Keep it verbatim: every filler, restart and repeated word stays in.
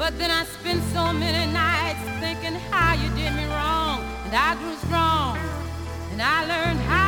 But then I spent so many nights thinking how you did me wrong. And I grew strong, and I learned how